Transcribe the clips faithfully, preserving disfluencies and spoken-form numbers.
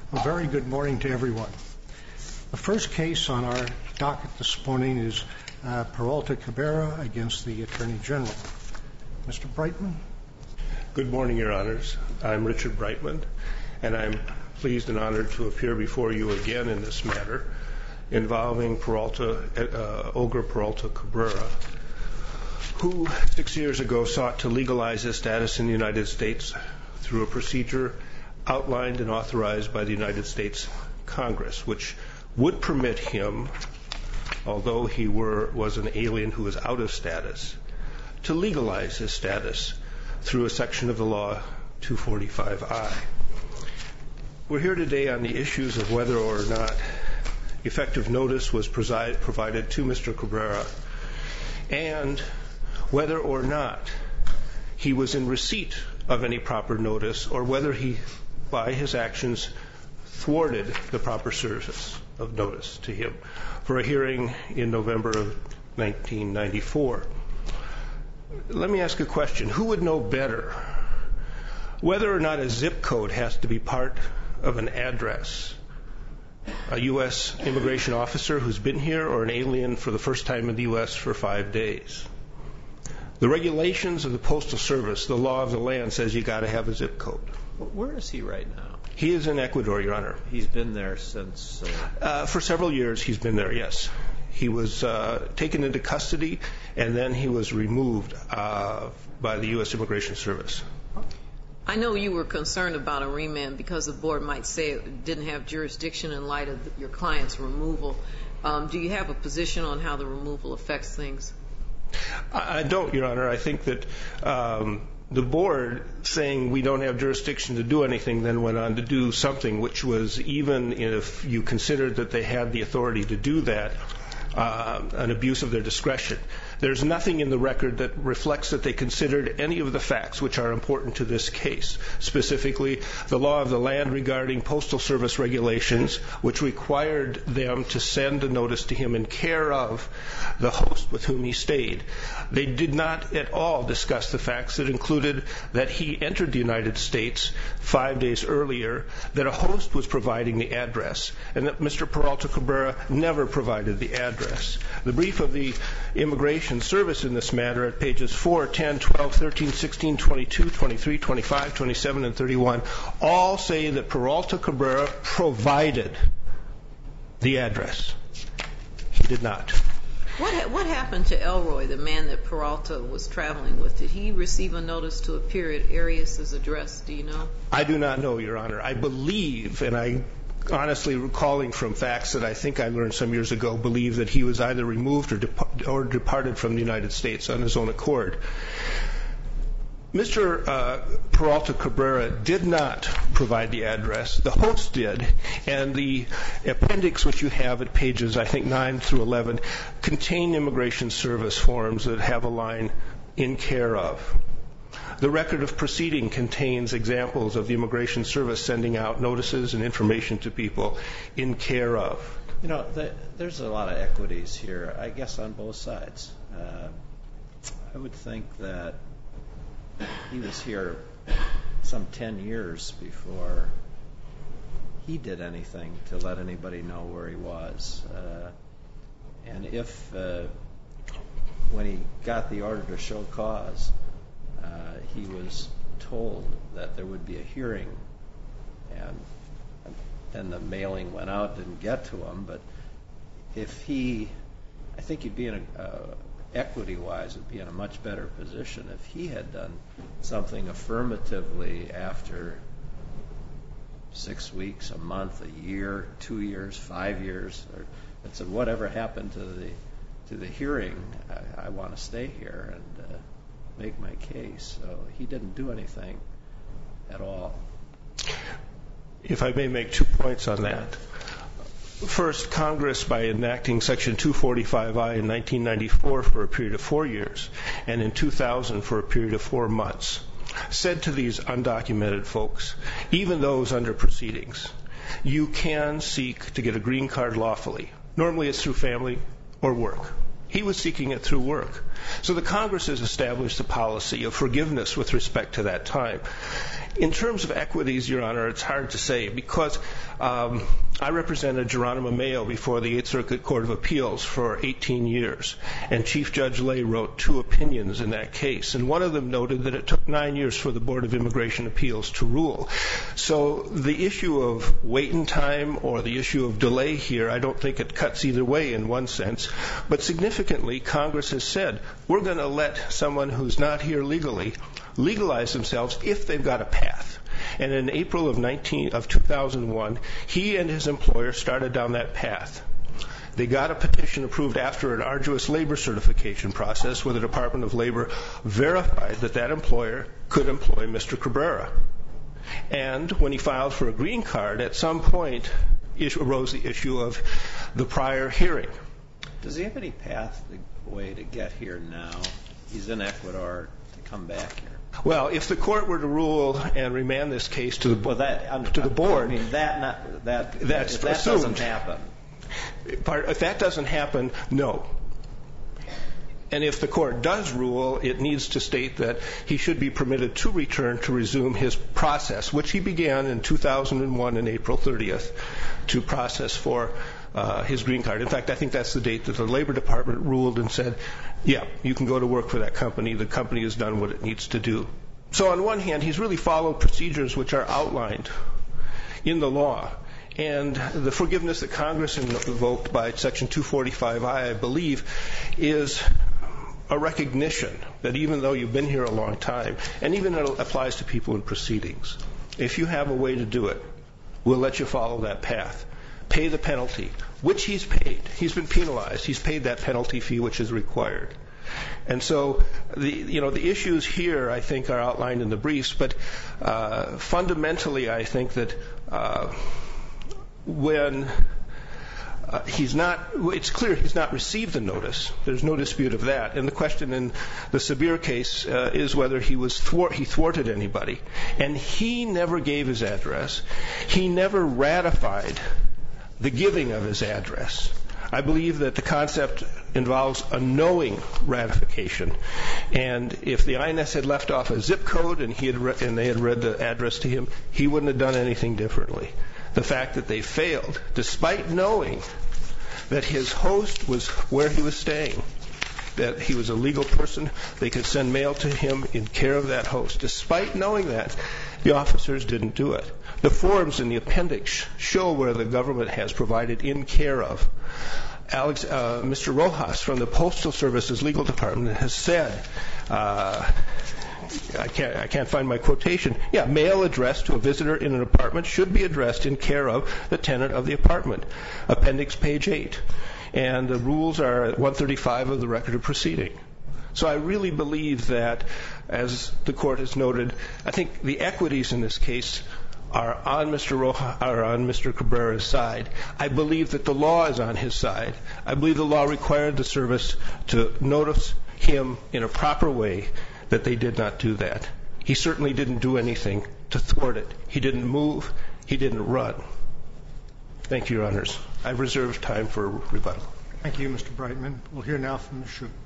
A very good morning to everyone. The first case on our docket this morning is uh, Peralta Cabrera against the Attorney General. Mister Brightman. Good morning, Your Honors. I'm Richard Brightman, and I'm pleased and honored to appear before you again in this matter involving Peralta, uh, Olga Peralta Cabrera, who six years ago sought to legalize his status in the United States through a procedure outlined and authorized by the United States Congress, which would permit him, although he were, was an alien who was out of status, to legalize his status through a section of the law two forty-five I. We're here today on the issues of whether or not effective notice was preside, provided to Mister Cabrera and whether or not he was in receipt of any proper notice or whether he, by his actions, thwarted the proper service of notice to him for a hearing in November of nineteen ninety-four. Let me ask a question. Who would know better whether or not a zip code has to be part of an address? A U S immigration officer who's been here or an alien for the first time in the U S for five days? The regulations of the Postal Service, the law of the land, says you got to have a zip code. Where is he right now? He is in Ecuador, Your Honor. He's been there since... Uh... Uh, for several years he's been there, yes. He was uh, taken into custody and then he was removed uh, by the U S Immigration Service. I know you were concerned about a remand because the board might say it didn't have jurisdiction in light of your client's removal. Um, do you have a position on how the removal affects things? I don't, Your Honor. I think that um, the board saying we don't have jurisdiction to do anything then went on to do something which was, even if you considered that they had the authority to do that, uh, an abuse of their discretion. There's nothing in the record that reflects that they considered any of the facts which are important to this case, specifically the law of the land regarding Postal Service regulations, which required them to send a notice to him in care of the host with whom he stayed. They did not at all discuss the facts that included that he entered the United States five days earlier, that a host was providing the address, and that Mister Peralta Cabrera never provided the address. The brief of the Immigration Service in this matter at pages four, ten, twelve, thirteen, sixteen, twenty-two, twenty-three, twenty-five, twenty-seven, and thirty-one all say that Peralta Cabrera provided the address. He did not. What what happened to Elroy, the man that Peralta was traveling with? Did he receive a notice to appear at Arias' address? Do you know? I do not know, Your Honor. I believe, and I honestly, recalling from facts that I think I learned some years ago, believe that he was either removed or, dep- or departed from the United States on his own accord. Mister Uh, Peralta Cabrera did not provide the address. The host did, and the appendix which you have at pages, I think, nine through eleven, contain Immigration Service forms that have a line, "in care of." The record of proceeding contains examples of the Immigration Service sending out notices and information to people in care of. You know, the, there's a lot of equities here, I guess, on both sides. Uh, I would think that he was here some ten years before he did anything to let anybody know where he was. Uh, and if, uh, when he got the order to show cause, Uh, he was told that there would be a hearing, and then the mailing went out, didn't get to him. But if he, I think he'd be in a, uh, equity-wise, would be in a much better position if he had done something affirmatively after six weeks, a month, a year, two years, five years, or it said, whatever happened to the to the hearing, I, I want to stay here and uh, make my case. So he didn't do anything at all. If I may make two points on that. First, Congress, by enacting Section two forty-five I in nineteen ninety-four for a period of four years, and in two thousand for a period of four months, said to these undocumented folks, even those under proceedings, you can seek to get a green card lawfully. Normally it's through family or work. He was seeking it through work. So the Congress has established a policy of forgiveness with respect to that time. In terms of equities, Your Honor, it's hard to say because um, I represented Geronimo Mayo before the Eighth Circuit Court of Appeals for eighteen years, and Chief Judge Lay wrote two opinions in that case, and one of them noted that it took nine years for the Board of Immigration Appeals to rule. So the issue of waiting time or the issue of delay here, I don't think it cuts either way in one sense, but significantly, Congress has said, we're going to let someone who's not here legally legalize themselves if they've got a path. And in April of, nineteen, of two thousand one, he and his employer started down that path. They got a petition approved after an arduous labor certification process where the Department of Labor verified that that employer could employ Mister Cabrera. And when he filed for a green card, at some point arose the issue of the prior hearing. Does he have any pathway to get here now? He's in Ecuador to come back here. Well, if the court were to rule and remand this case to the, well, that, I'm, to the board, I mean that not, that that's if that assumed. doesn't happen. If that doesn't happen, no. And if the court does rule, it needs to state that he should be permitted to return to resume his process, which he began in two thousand one on April thirtieth to process for uh, his green card. In fact, I think that's the date that the Labor Department ruled and said, yeah, you can go to work for that company. The company has done what it needs to do. So on one hand, he's really followed procedures which are outlined in the law. And the forgiveness that Congress invoked by Section two forty-five I, I believe, is a recognition that even though you've been here a long time, and even it applies to people in proceedings, if you have a way to do it, we'll let you follow that path. Pay the penalty, which he's paid. He's been penalized. He's paid that penalty fee which is required. And so, the you know, the issues here, I think, are outlined in the briefs, but uh, fundamentally, I think that uh, when uh, he's not, it's clear he's not received the notice. There's no dispute of that. And the question in the Sabir case uh, is whether he was thwart, he thwarted anybody. And he never gave his address. He never ratified the giving of his address. I believe that the concept involves a knowing ratification. And if the I N S had left off a zip code and, he had re- and they had read the address to him, he wouldn't have done anything differently. The fact that they failed, despite knowing that his host was where he was staying, that he was a legal person, they could send mail to him in care of that host. Despite knowing that, the officers didn't do it. The forms in the appendix show where the government has provided in care of. Alex, uh, Mister Rojas from the Postal Service's legal department has said, uh, I can't, I can't find my quotation. Yeah, mail addressed to a visitor in an apartment should be addressed in care of the tenant of the apartment. Appendix page eight. And the rules are at one thirty-five of the record of proceeding. So I really believe that, as the court has noted, I think the equities in this case are on Mister Rojas, are on Mister Cabrera's side. I believe that the law is on his side. I believe the law required the service to notice him in a proper way, that they did not do that. He certainly didn't do anything to thwart it. He didn't move. He didn't run. Thank you, Your Honors. I reserve time for rebuttal. Thank you, Mister Brightman. We'll hear now from Miz Shute.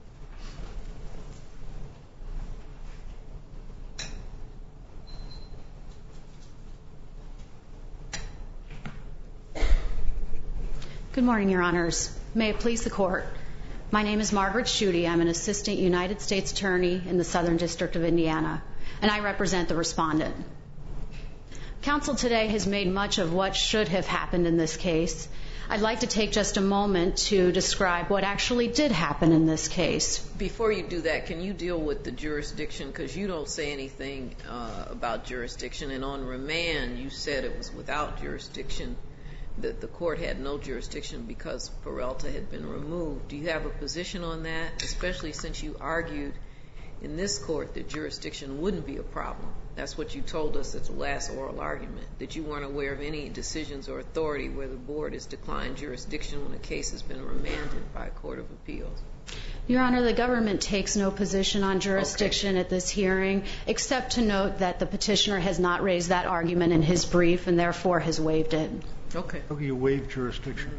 Good morning, Your Honors. May it please the Court. My name is Margaret Shute. I'm an Assistant United States Attorney in the Southern District of Indiana, and I represent the respondent. Counsel today has made much of what should have happened in this case. I'd like to take just a moment to describe what actually did happen in this case. Before you do that, can you deal with the jurisdiction? Because you don't say anything uh, about jurisdiction, and on remand you said it was without jurisdiction, that the court had no jurisdiction because Peralta had been removed. Do you have a position on that, especially since you argued in this court that jurisdiction wouldn't be a problem? That's what you told us at the last oral argument, that you weren't aware of any decisions or authority where the board has declined jurisdiction when a case has been remanded by a court of appeals. Your Honor, the government takes no position on jurisdiction okay. at this hearing, except to note that the petitioner has not raised that argument in his brief and therefore has waived it. Okay. Okay, you waived jurisdiction.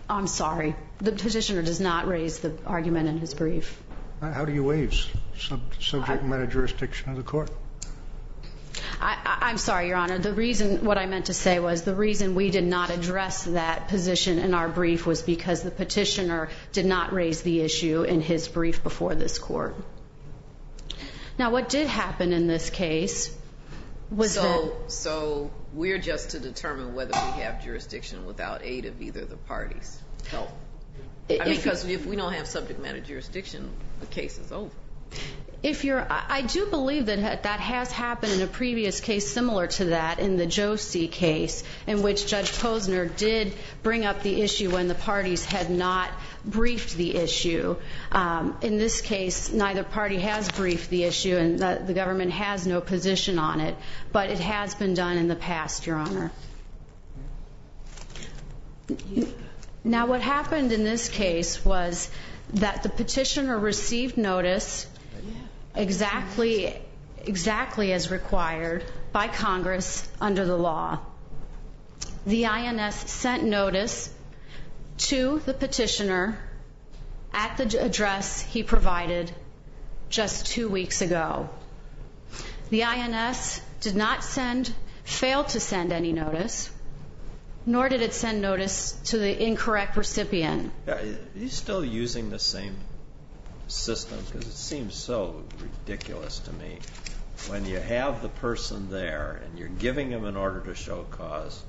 I'm sorry. The petitioner does not raise the argument in his brief. How do you waive sub subject matter jurisdiction of the court? I, I, I'm sorry, Your Honor. The reason, what I meant to say was the reason we did not address that position in our brief was because the petitioner did not raise the issue in his brief before this court. Now, what did happen in this case was so, that... So we're just to determine whether we have jurisdiction without aid of either the parties' help. I mean, because if we don't have subject matter jurisdiction, the case is over. If you're, I do believe that that has happened in a previous case similar to that, in the Josie case, in which Judge Posner did bring up the issue when the parties had not briefed the issue. Um, in this case, neither party has briefed the issue, and the, the government has no position on it, but it has been done in the past, Your Honor. Now, what happened in this case was that the petitioner received notice exactly exactly as required by Congress under the law. The I N S sent notice to the petitioner at the address he provided just two weeks ago. The I N S did not send, failed to send any notice, nor did it send notice to the incorrect recipient. Yeah, he's still using the same system, because it seems so ridiculous to me. When you have the person there and you're giving him an order to show cause,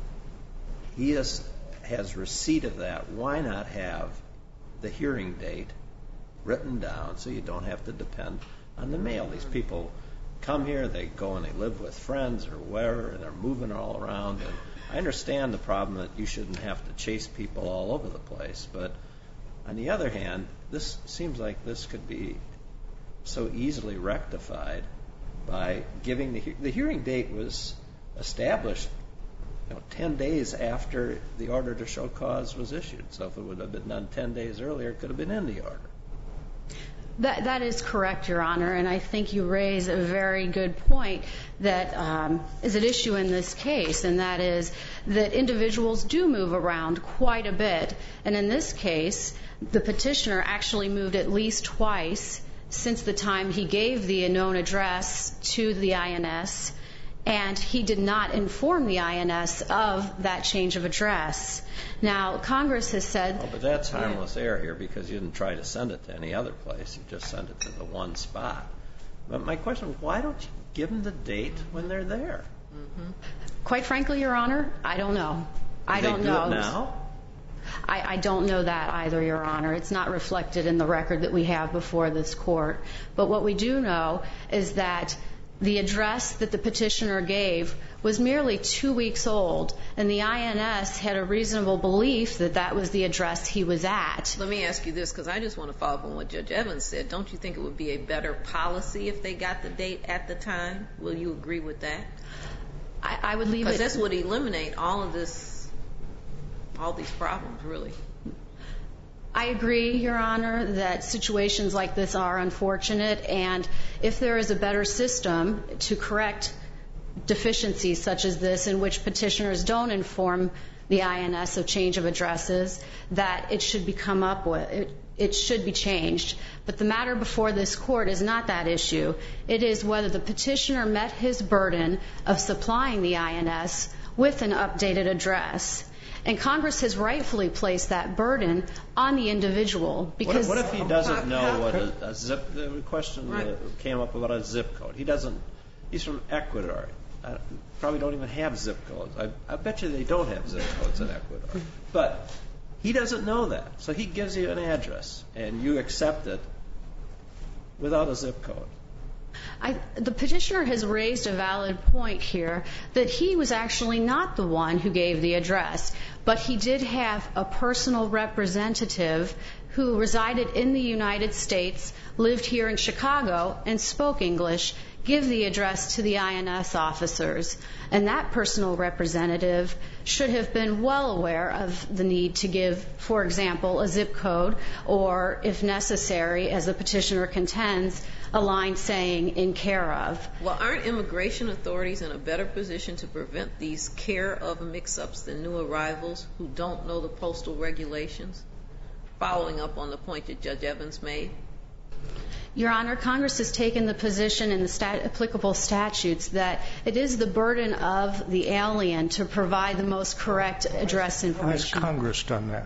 he has, has receipt of that. Why not have the hearing date written down so you don't have to depend on the mail? These people come here, they go and they live with friends or wherever, and they're moving all around. And I understand the problem that you shouldn't have to chase people all over the place, but on the other hand, this seems like this could be so easily rectified by giving the, the hearing date was established, you know, ten days after the order to show cause was issued. So if it would have been done ten days earlier, it could have been in the order. That, that is correct, Your Honor, and I think you raise a very good point that um, is at issue in this case, and that is that individuals do move around quite a bit. And in this case, the petitioner actually moved at least twice since the time he gave the known address to the I N S, and he did not inform the I N S of that change of address. Now, Congress has said... Oh, but that's harmless error here, because you didn't try to send it to any other place. You just sent it to the one spot. But my question is, why don't you give them the date when they're there? Mm-hmm. Quite frankly, Your Honor, I don't know. I don't know. know. They do it now? I, I don't know that either, Your Honor. It's not reflected in the record that we have before this court. But what we do know is that the address that the petitioner gave was merely two weeks old, and the I N S had a reasonable belief that that was the address he was at. Let me ask you this, because I just want to follow up on what Judge Evans said. Don't you think it would be a better policy if they got the date at the time? Will you agree with that? I, I would leave it... Because this would eliminate all of this, all these problems, really. I agree, Your Honor, that situations like this are unfortunate, and if there is a better system to correct deficiencies such as this, in which petitioners don't inform the I N S of change of addresses, that it should be come up with. It, it should be changed. But the matter before this court is not that issue. It is whether the petitioner met his burden of supplying the I N S with an updated address. And Congress has rightfully placed that burden on the individual. Because what, if, what if he doesn't know what a, a zip? The question right. came up about a zip code. He doesn't. He's from Ecuador. I probably don't even have zip codes. I, I bet you they don't have zip codes in Ecuador. But he doesn't know that, so he gives you an address, and you accept it without a zip code. I, the petitioner has raised a valid point here that he was actually not the one who gave the address, but he did have a personal representative who resided in the United States, lived here in Chicago, and spoke English, give the address to the I N S officers. And that personal representative should have been well aware of the need to give, for example, a zip code, or, if necessary, as the petitioner contends, a line saying "in care of." Well, aren't immigration authorities in a better position to prevent these care of mix-ups than new arrivals who don't know the postal regulations? Following up on the point that Judge Evans made. Your Honor, Congress has taken the position in the stat- applicable statutes that it is the burden of the alien to provide the most correct address information. Has Congress done that?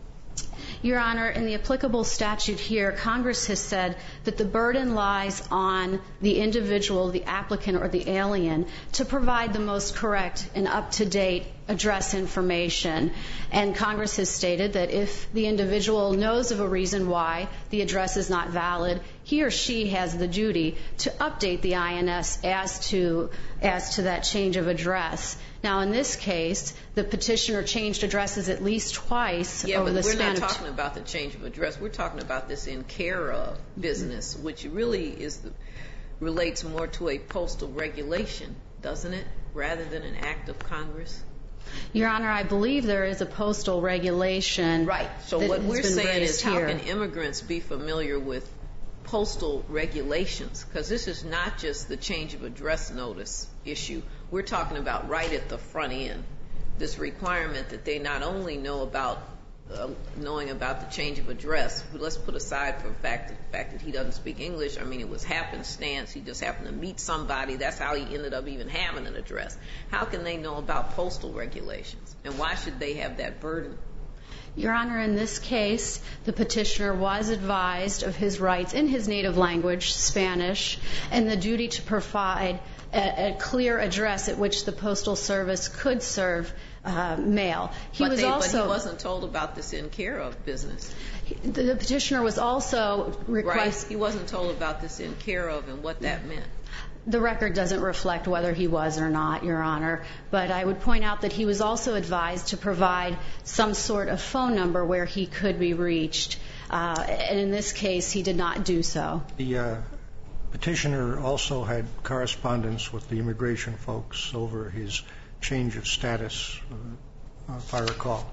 Your Honor, in the applicable statute here, Congress has said that the burden lies on the individual, the applicant, or the alien to provide the most correct and up-to-date address information. And Congress has stated that if the individual knows of a reason why the address is not valid, he or she has the duty to update the I N S as to as to that change of address. Now, in this case, the petitioner changed addresses at least twice yeah, over the span of... Yeah, but we're not talking about the change of address. We're talking about this in care of business, which really is the, relates more to a postal regulation, doesn't it, rather than an act of Congress? Your Honor, I believe there is a postal regulation. Right. So what we're saying is, how can immigrants be familiar with postal regulations? Because this is not just the change of address notice issue. We're talking about right at the front end, this requirement that they not only know about uh, knowing about the change of address, but let's put aside for the fact that, the fact that he doesn't speak English. I mean, it was happenstance. He just happened to meet somebody. That's how he ended up even having an address. How can they know about postal regulations? And why should they have that burden? Your Honor, in this case, the petitioner was advised of his rights in his native language, Spanish, and the duty to provide a, a clear address at which the Postal Service could serve uh, mail. He but, was they, also, but he wasn't told about this in care of business. The, the petitioner was also requested... Right. He wasn't told about this in care of and what that meant. The record doesn't reflect whether he was or not, Your Honor, but I would point out that he was also advised to provide some sort of phone number where he could be reached, uh, and in this case, he did not do so. The uh, petitioner also had correspondence with the immigration folks over his change of status, uh, if I recall.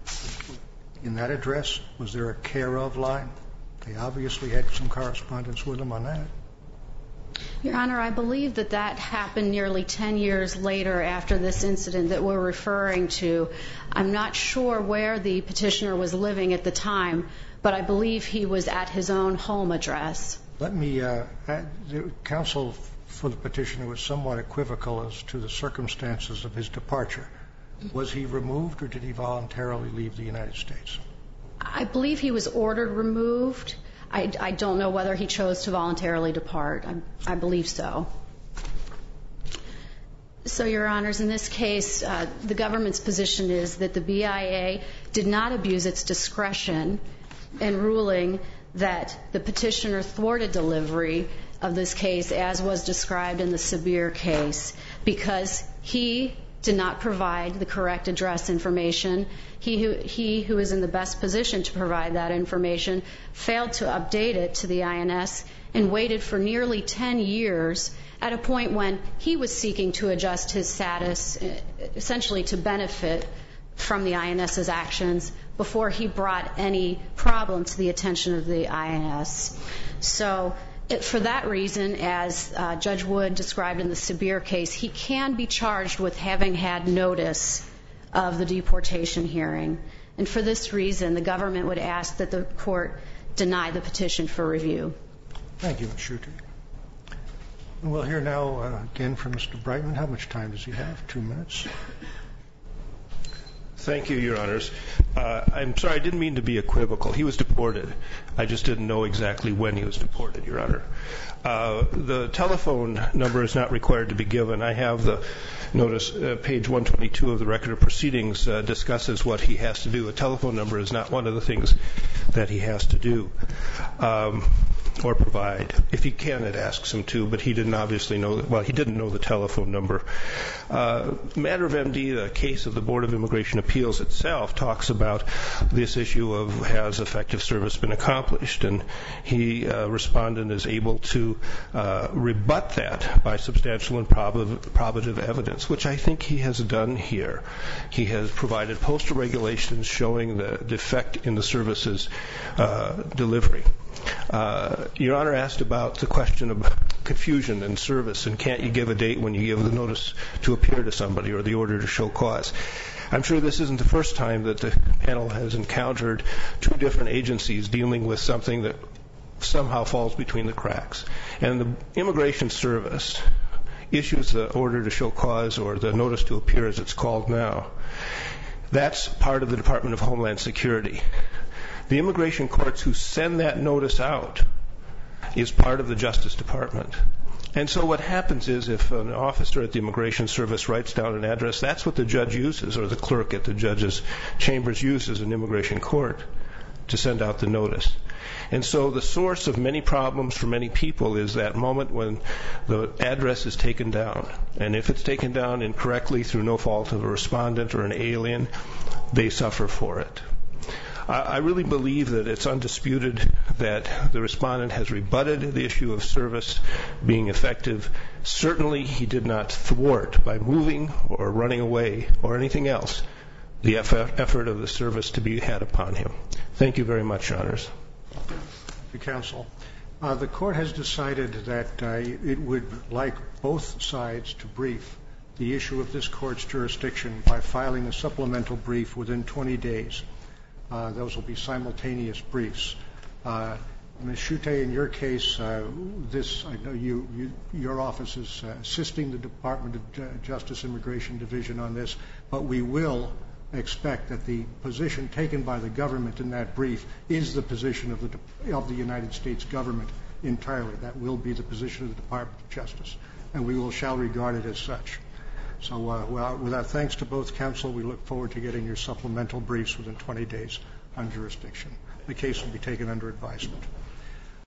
In that address, was there a care of line? They obviously had some correspondence with him on that. Your Honor, I believe that that happened nearly ten years later after this incident that we're referring to. I'm not sure where the petitioner was living at the time, but I believe he was at his own home address. Let me, uh, the counsel for the petitioner was somewhat equivocal as to the circumstances of his departure. Was he removed or did he voluntarily leave the United States? I believe he was ordered removed. I, I don't know whether he chose to voluntarily depart. I, I believe so. So, Your Honors, in this case, uh, the government's position is that the B I A did not abuse its discretion in ruling that the petitioner thwarted delivery of this case, as was described in the Sabir case, because he did not provide the correct address information. He who, he who is in the best position to provide that information failed to update it to the I N S and waited for nearly ten years at a point when he was seeking to adjust his status, essentially to benefit from the INS's actions, before he brought any problem to the attention of the I N S. So, It, for that reason, as uh, Judge Wood described in the Sabir case, he can be charged with having had notice of the deportation hearing. And for this reason, the government would ask that the court deny the petition for review. Thank you, Miz Schuette. We'll hear now uh, again from Mister Brightman. How much time does he have? Two minutes. Thank you, Your Honors. Uh, I'm sorry, I didn't mean to be equivocal. He was deported. I just didn't know exactly when he was deported, Your Honor. Uh, the telephone number is not required to be given. I have the notice, uh, page one twenty-two of the Record of Proceedings uh, discusses what he has to do. A telephone number is not one of the things that he has to do. Um, or provide. If he can, it asks him to, but he didn't obviously know, well, he didn't know the telephone number. Uh, matter of M D, the case of the Board of Immigration Appeals itself, talks about this issue of has effective service been accomplished, and he, uh, respondent, is able to uh, rebut that by substantial and prob- probative evidence, which I think he has done here. He has provided postal regulations showing the defect in the services uh, delivery. Uh, Your Honor asked about the question of confusion in service, and can't you give a date when you give the notice to appear to somebody or the order to show cause. I'm sure this isn't the first time that the panel has encountered two different agencies dealing with something that somehow falls between the cracks. And the Immigration Service issues the order to show cause, or the notice to appear as it's called now. That's part of the Department of Homeland Security. The immigration courts who send that notice out is part of the Justice Department. And so what happens is, if an officer at the Immigration Service writes down an address, that's what the judge uses, or the clerk at the judge's chambers uses in immigration court to send out the notice. And so the source of many problems for many people is that moment when the address is taken down. And if it's taken down incorrectly through no fault of a respondent or an alien, they suffer for it. I really believe that it's undisputed that the respondent has rebutted the issue of service being effective. Certainly he did not thwart, by moving or running away or anything else, the effort of the service to be had upon him. Thank you very much, Your Honors. Thank you, Counsel. Uh, the Court has decided that uh, it would like both sides to brief the issue of this Court's jurisdiction by filing a supplemental brief within twenty days. Uh, those will be simultaneous briefs. Uh, Miz Schutte, in your case, uh, this I know you, you your office is uh, assisting the Department of uh, Justice Immigration Division on this, but we will expect that the position taken by the government in that brief is the position of the of the United States government entirely. That will be the position of the Department of Justice, and we will shall regard it as such. So uh, well, with our thanks to both counsel, we look forward to getting your supplemental briefs within twenty days on jurisdiction. The case will be taken under advisement.